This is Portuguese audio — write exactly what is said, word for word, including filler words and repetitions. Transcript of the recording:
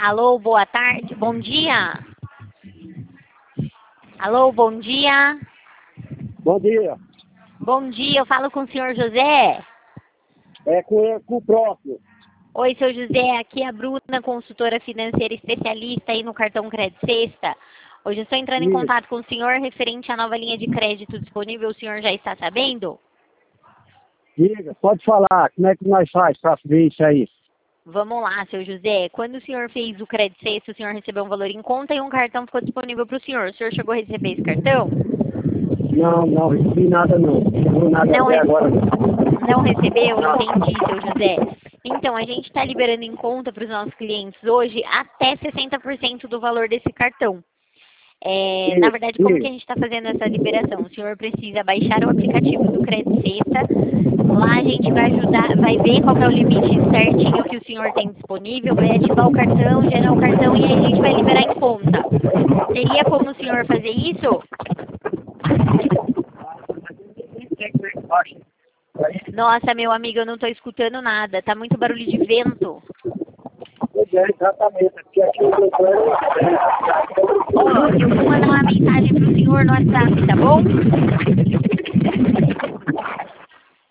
Alô, boa tarde, bom dia. Alô, bom dia. Bom dia. Bom dia, eu falo com o senhor José. É com, com o próprio. Oi, seu José, aqui é a Bruna, consultora financeira especialista aí no cartão Crédito Sexta. Hoje eu estou entrando em Isso. contato com o senhor referente à nova linha de crédito disponível, o senhor já está sabendo? Diga, pode falar, como é que nós faz para ver isso aí? Vamos lá, seu José. Quando o senhor fez o Crédito Sexta, o senhor recebeu um valor em conta e um cartão ficou disponível para o senhor. O senhor chegou a receber esse cartão? Não, não recebi nada não. Não nada Não, até re... agora. não recebeu? Não. Entendi, seu José. Então, a gente está liberando em conta para os nossos clientes hoje até sessenta por cento do valor desse cartão. É, na Isso, verdade, como que a isso. gente está fazendo essa liberação? O senhor precisa baixar o aplicativo do Crédito Sexta. Lá a gente vai ajudar, vai ver qual que é o limite certinho que o senhor tem disponível, vai ativar o cartão, gerar o cartão e aí a gente vai liberar em conta. Teria como o senhor fazer isso? Nossa, meu amigo, eu não estou escutando nada. Tá muito barulho de vento. Pois é, exatamente. Aqui, aqui eu tô... Ó, eu vou mandar uma mensagem pro senhor no WhatsApp, tá bom?